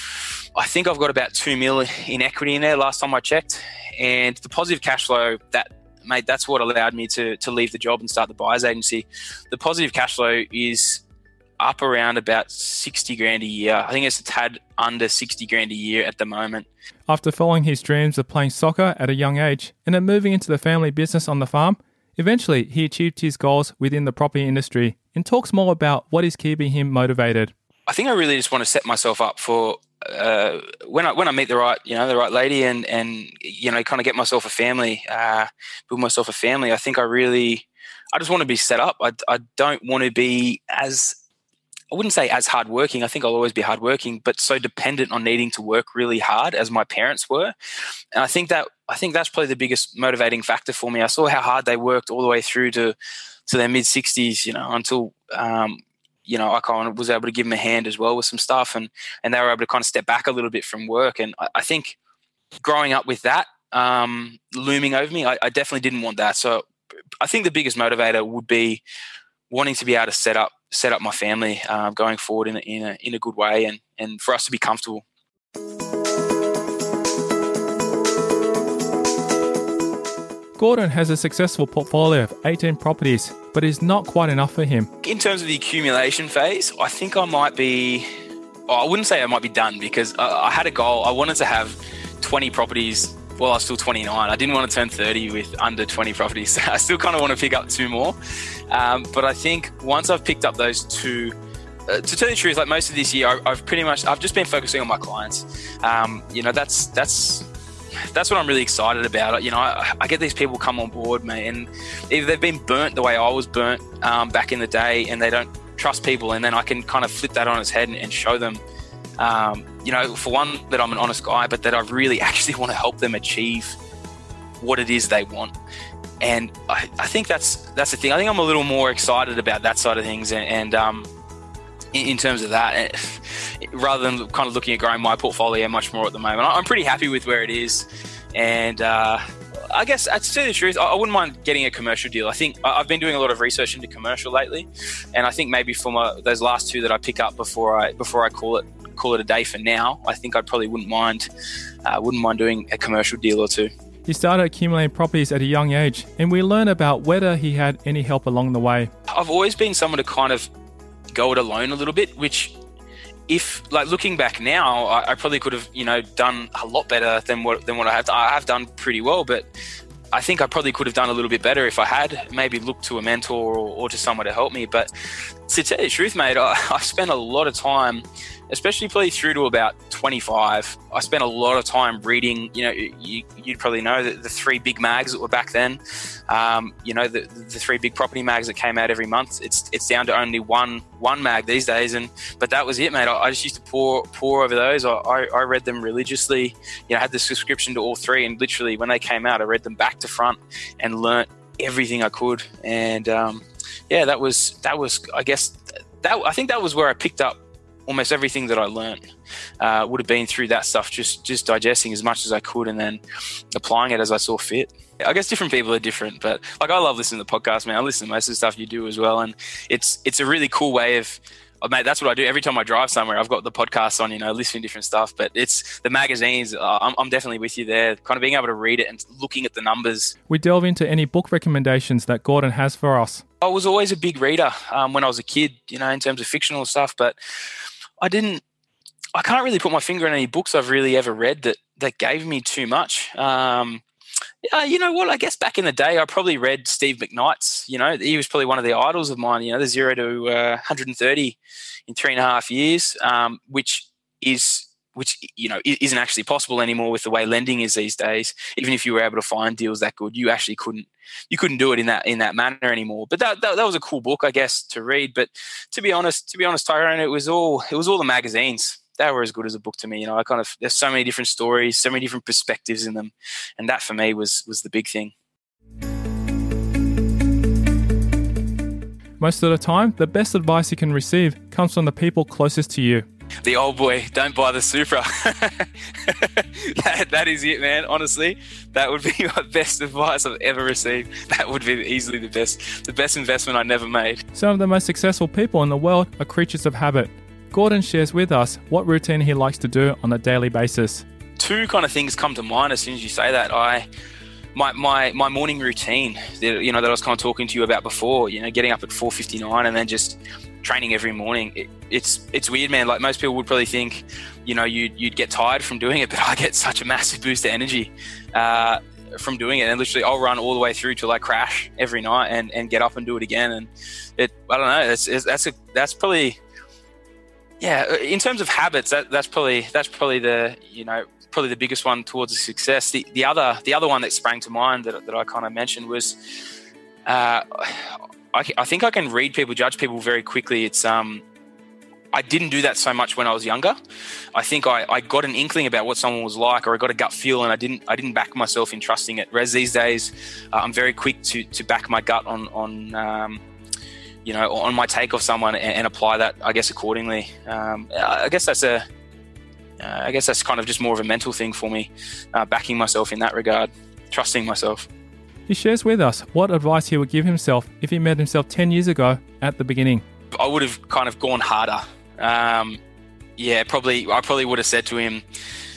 Speaker 2: I think I've got about two mil in equity in there last time I checked, and the positive cash flow, that, mate, that's what allowed me to to leave the job and start the buyer's agency. The positive cash flow is up around about sixty grand a year. I think it's a tad under sixty grand a year at the moment.
Speaker 3: After following his dreams of playing soccer at a young age and then moving into the family business on the farm, eventually he achieved his goals within the property industry, and talks more about what is keeping him motivated.
Speaker 2: I think I really just want to set myself up for uh, when I when I meet the right, you know, the right lady, and and you know, kind of get myself a family, uh, build myself a family. I think I really, I just want to be set up. I, I don't want to be as, I wouldn't say as hardworking. I think I'll always be hardworking, but so dependent on needing to work really hard as my parents were. And I think that I think that's probably the biggest motivating factor for me. I saw how hard they worked all the way through to to their mid sixties, you know, until. Um, you know, I kind of was able to give them a hand as well with some stuff, and, and they were able to kind of step back a little bit from work. And I, I think growing up with that um, looming over me, I, I definitely didn't want that. So I think the biggest motivator would be wanting to be able to set up set up my family uh, going forward in a, in a in a good way, and, and for us to be comfortable.
Speaker 3: Gordon has a successful portfolio of eighteen properties, but is not quite enough for him.
Speaker 2: In terms of the accumulation phase, I think I might be, oh, I wouldn't say I might be done, because I, I had a goal. I wanted to have twenty properties while I was still twenty-nine. I didn't want to turn thirty with under twenty properties. I still kind of want to pick up two more. Um, but I think once I've picked up those two, uh, to tell you the truth, like most of this year, I, I've pretty much, I've just been focusing on my clients. Um, you know, that's, that's, That's what I'm really excited about. You know, I, I get these people come on board, mate, and if they've been burnt the way I was burnt um, back in the day, and they don't trust people, and then I can kind of flip that on its head and, and show them, um, you know, for one, that I'm an honest guy, but that I really actually want to help them achieve what it is they want. And I, I think that's that's the thing. I think I'm a little more excited about that side of things, and, and um, in, in terms of that, rather than kind of looking at growing my portfolio much more at the moment. I'm pretty happy with where it is. And uh, I guess, to tell you the truth, I wouldn't mind getting a commercial deal. I think I've been doing a lot of research into commercial lately. And I think maybe for my, those last two that I pick up before I before I call it call it a day for now, I think I probably wouldn't mind, uh, wouldn't mind doing a commercial deal or two.
Speaker 3: He started accumulating properties at a young age, and we learn about whether he had any help along the way.
Speaker 2: I've always been someone to kind of go it alone a little bit, which, if like looking back now, I, I probably could have, you know, done a lot better than what than what I have. I have done pretty well, but I think I probably could have done a little bit better if I had maybe looked to a mentor or, or to someone to help me. But to tell you the truth, mate, I, I spent a lot of time, especially probably through to about twenty-five. I spent a lot of time reading, you know, you, you'd probably know that the three big mags that were back then, um, you know, the, the three big property mags that came out every month. It's it's down to only one one mag these days, and but that was it, mate. I, I just used to pour pour over those. I, I, I read them religiously. You know, I had the subscription to all three, and literally when they came out, I read them back to front and learnt everything I could. And um, yeah, that was that was I guess that I think that was where I picked up almost everything that I learned uh, would have been through that stuff, just just digesting as much as I could and then applying it as I saw fit. I guess different people are different, but like I love listening to the podcast, man. I listen to most of the stuff you do as well, and it's it's a really cool way of. Oh, mate, that's what I do every time I drive somewhere. I've got the podcast on, you know, listening to different stuff. But it's the magazines. Uh, I'm, I'm definitely with you there. Kind of being able to read it and looking at the numbers.
Speaker 3: We delve into any book recommendations that Gordon has for us.
Speaker 2: I was always a big reader um, when I was a kid, you know, in terms of fictional stuff. But I didn't. I can't really put my finger on any books I've really ever read that that gave me too much. Um, Uh, you know what? I guess back in the day, I probably read Steve McKnight's. You know, he was probably one of the idols of mine. You know, the zero to uh, one hundred thirty in three and a half years, um, which is which you know isn't actually possible anymore with the way lending is these days. Even if you were able to find deals that good, you actually couldn't you couldn't do it in that in that manner anymore. But that, that that was a cool book, I guess, to read. But to be honest, to be honest, Tyrone, it was all it was all the magazines. They were as good as a book to me. You know, I kind of, there's so many different stories, so many different perspectives in them. And that for me was, was the big thing.
Speaker 3: Most of the time, the best advice you can receive comes from the people closest to you.
Speaker 2: The old boy, don't buy the Supra. that, that is it, man. Honestly, that would be my best advice I've ever received. That would be easily the best, the best investment I never made.
Speaker 3: Some of the most successful people in the world are creatures of habit. Gordon shares with us what routine he likes to do on a daily basis.
Speaker 2: Two kind of things come to mind as soon as you say that. I, my my my morning routine, that, you know, that I was kind of talking to you about before. You know, getting up at four fifty-nine and then just training every morning. It, it's it's weird, man. Like most people would probably think, you know, you'd you'd get tired from doing it, but I get such a massive boost of energy uh, from doing it. And literally, I'll run all the way through till I crash every night and, and get up and do it again. And it, I don't know. It's, it's that's a that's probably. Yeah, in terms of habits, that, that's probably that's probably the you know probably the biggest one towards the success. The the other the other one that sprang to mind that that I kind of mentioned was, uh, I, I think I can read people, judge people very quickly. It's um, I didn't do that so much when I was younger. I think I, I got an inkling about what someone was like, or I got a gut feel, and I didn't I didn't back myself in trusting it. Whereas these days, uh, I'm very quick to to back my gut on on. Um, you know, on my take of someone and, and apply that, I guess, accordingly. Um, I guess that's a, uh, I guess that's kind of just more of a mental thing for me, uh, backing myself in that regard, trusting myself.
Speaker 3: He shares with us what advice he would give himself if he met himself ten years ago at the beginning.
Speaker 2: I would have kind of gone harder. Um, yeah, probably, I probably would have said to him,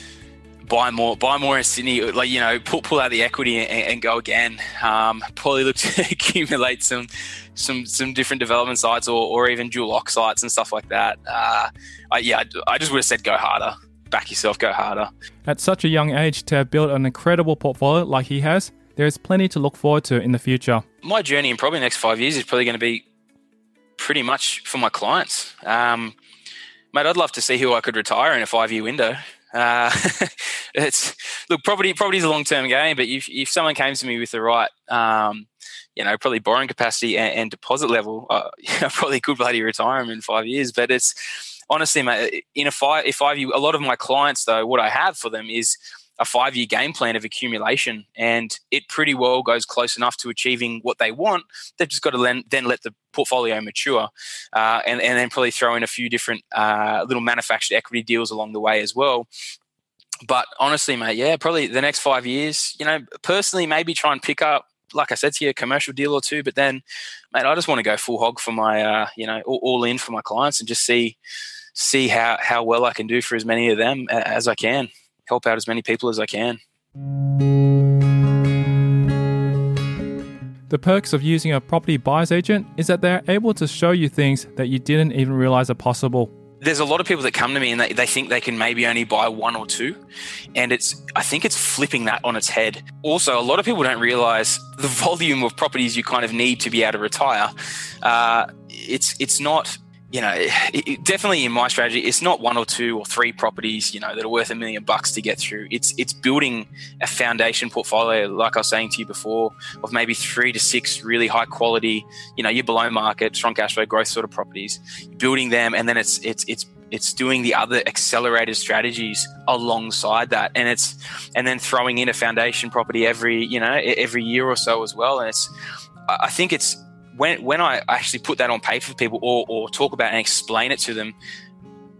Speaker 2: buy more, buy more in Sydney, like, you know, pull, pull out the equity and, and go again. Um, probably look to accumulate some, some, some different development sites or, or even dual lock sites and stuff like that. Uh, I, yeah, I just would have said, go harder, back yourself, go harder.
Speaker 3: At such a young age to have built an incredible portfolio like he has, there is plenty to look forward to in the future. My
Speaker 2: journey in probably the next five years is probably going to be pretty much for my clients. Um, mate, I'd love to see who I could retire in a five-year window. Uh, it's look, property property is a long-term game, but if, if someone came to me with the right, um, you know, probably borrowing capacity and, and deposit level, uh, I probably could bloody retire them in five years. But it's honestly, mate, in a five, if five year, a lot of my clients though, what I have for them is a five-year game plan of accumulation, and it pretty well goes close enough to achieving what they want. They've just got to then, then let the portfolio mature, uh, and, and then probably throw in a few different uh, little manufactured equity deals along the way as well. But honestly, mate, yeah, probably the next five years, you know, personally, maybe try and pick up, like I said to you, a commercial deal or two. But then, mate, I just want to go full hog for my, uh, you know, all, all in for my clients and just see see how, how well I can do for as many of them as I can. Help out as many people as I can.
Speaker 3: The perks of using a property buyer's agent is that they're able to show you things that you didn't even realize are possible.
Speaker 2: There's a lot of people that come to me and they, they think they can maybe only buy one or two. And it's I think it's flipping that on its head. Also, a lot of people don't realize the volume of properties you kind of need to be able to retire. Uh, it's it's not... You know, it, it, definitely in my strategy, it's not one or two or three properties, you know, that are worth a million bucks to get through. It's it's building a foundation portfolio, like I was saying to you before, of maybe three to six really high quality, you know, you're below market, strong cash flow, growth sort of properties, building them, and then it's it's it's it's doing the other accelerated strategies alongside that, and it's and then throwing in a foundation property every you know every year or so as well. And it's I think it's. When when I actually put that on paper for people or, or talk about and explain it to them,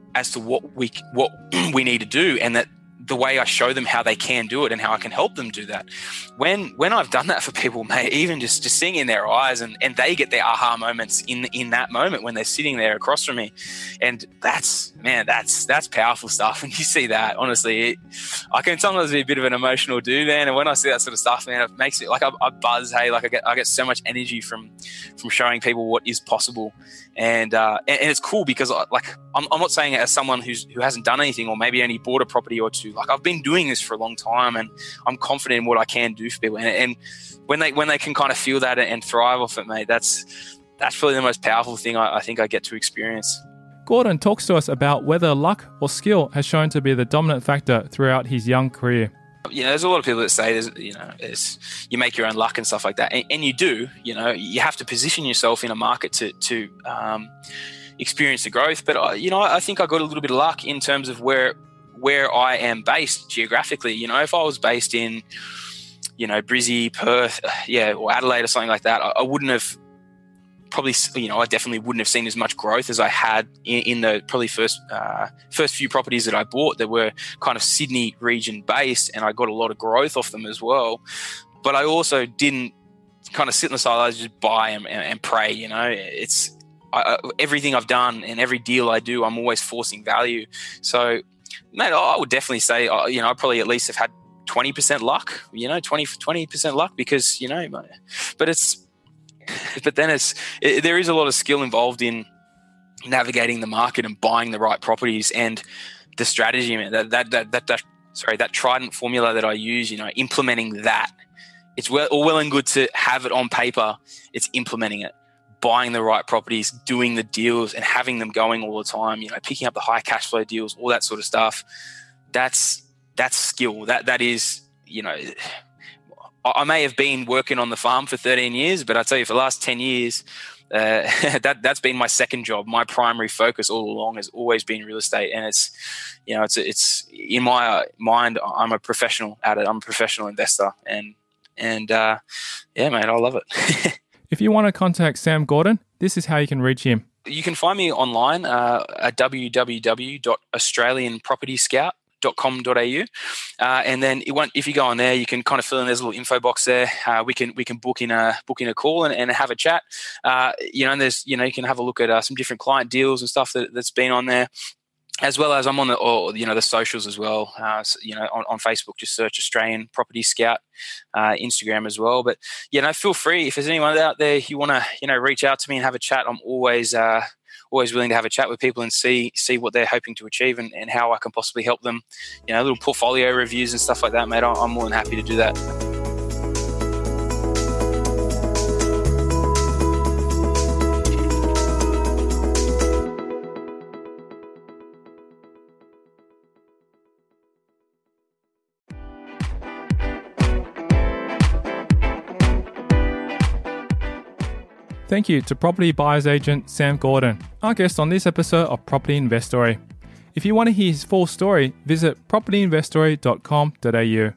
Speaker 2: as to what we what we need to do, and that the way I show them how they can do it and how I can help them do that. When when I've done that for people, mate, even just, just seeing in their eyes, and, and they get their aha moments in in that moment when they're sitting there across from me. And that's, man, that's that's powerful stuff. When you see that, honestly, it, I can sometimes be a bit of an emotional dude, man. And when I see that sort of stuff, man, it makes it like I, I buzz, hey, like I get I get so much energy from from showing people what is possible. And, uh, and and it's cool because like I'm, I'm not saying it as someone who's who hasn't done anything or maybe only bought a property or two. Like I've been doing this for a long time, and I'm confident in what I can do for people. And, and when they when they can kind of feel that and thrive off it, mate, that's that's probably the most powerful thing I, I think I get to experience.
Speaker 3: Gordon talks to us about whether luck or skill has shown to be the dominant factor throughout his young career.
Speaker 2: You know, there's a lot of people that say, there's, you know, it's, you make your own luck and stuff like that. And, and you do, you know, you have to position yourself in a market to, to um, experience the growth. But, uh, you know, I think I got a little bit of luck in terms of where where I am based geographically. You know, if I was based in, you know, Brizzy, Perth, yeah, or Adelaide or something like that, I, I wouldn't have probably, you know, I definitely wouldn't have seen as much growth as I had in, in the probably first uh, first few properties that I bought that were kind of Sydney region based, and I got a lot of growth off them as well. But I also didn't kind of sit in the sidelines, just buy and, and, and pray. You know, it's I, everything I've done and every deal I do, I'm always forcing value. So, mate, I would definitely say, you know, I probably at least have had twenty percent luck. You know, twenty percent luck because, you know, but it's. But then it's it, there is a lot of skill involved in navigating the market and buying the right properties, and the strategy, man, that that that that, that sorry that trident formula that I use, you know, implementing that. It's well, all well and good to have it on paper. It's implementing it, buying the right properties, doing the deals, and having them going all the time. You know, picking up the high cash flow deals, all that sort of stuff. That's that's skill. That that is, you know. I may have been working on the farm for thirteen years, but I tell you, for the last ten years, uh, that that's been my second job. My primary focus all along has always been real estate, and it's, you know, it's it's in my mind. I'm a professional at it. I'm a professional investor, and and uh, yeah, mate, I love it.
Speaker 3: If you want to contact Sam Gordon, this is how you can reach him.
Speaker 2: You can find me online uh, at w w w dot australian property scout dot com dot a u, uh, and then it won't, if you go on there, you can kind of fill in. There's a little info box there. Uh, we can we can book in a book in a call and, and have a chat. Uh, you know, and there's you know you can have a look at uh, some different client deals and stuff that, that's been on there, as well as I'm on the or, you know the socials as well. Uh, so, you know, on, on Facebook, just search Australian Property Scout, uh, Instagram as well. But you know, feel free if there's anyone out there you want to you know reach out to me and have a chat. I'm always. Uh, always willing to have a chat with people and see see what they're hoping to achieve and, and how I can possibly help them. You know, little portfolio reviews and stuff like that, mate. I'm more than happy to do that.
Speaker 3: Thank you to property buyer's agent Sam Gordon, our guest on this episode of Property Investory. If you want to hear his full story, visit property investory dot com dot a u.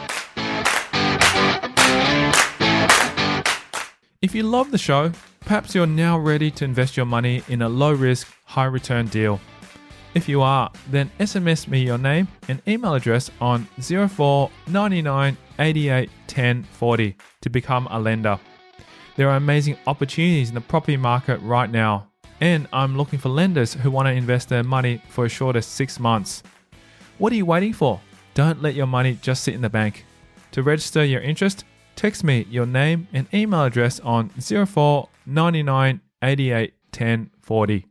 Speaker 3: If you love the show, perhaps you're now ready to invest your money in a low-risk, high-return deal. If you are, then S M S me your name and email address on zero four nine nine eight eight one zero four zero to become a lender. There are amazing opportunities in the property market right now, and I'm looking for lenders who want to invest their money for as short as six months. What are you waiting for? Don't let your money just sit in the bank. To register your interest, text me your name and email address on zero four nine nine eight eight one zero four zero.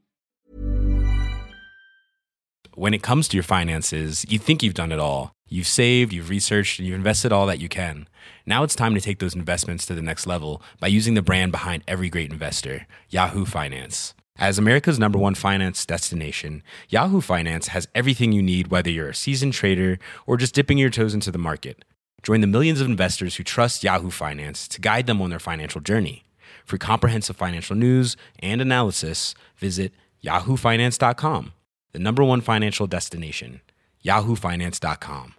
Speaker 1: When it comes to your finances, you think you've done it all. You've saved, you've researched, and you've invested all that you can. Now it's time to take those investments to the next level by using the brand behind every great investor, Yahoo Finance. As America's number one finance destination, Yahoo Finance has everything you need, whether you're a seasoned trader or just dipping your toes into the market. Join the millions of investors who trust Yahoo Finance to guide them on their financial journey. For comprehensive financial news and analysis, visit yahoo finance dot com, the number one financial destination, yahoo finance dot com.